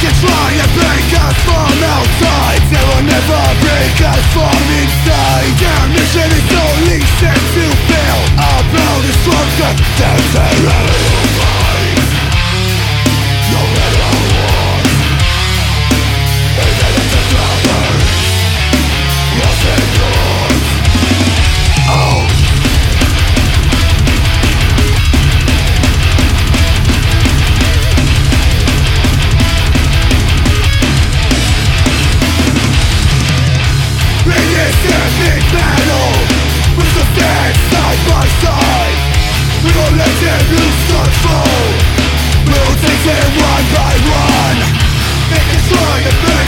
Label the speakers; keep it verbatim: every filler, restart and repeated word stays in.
Speaker 1: can try and break us from outside, they will never break us from inside. Their mission is only set to fail. Our proud destruction, their terror life. No matter what, even if the flowers lost in yours. Oh, big battle, we shall stand side by side. We won't let them lose control. We will take them one by one. They can try and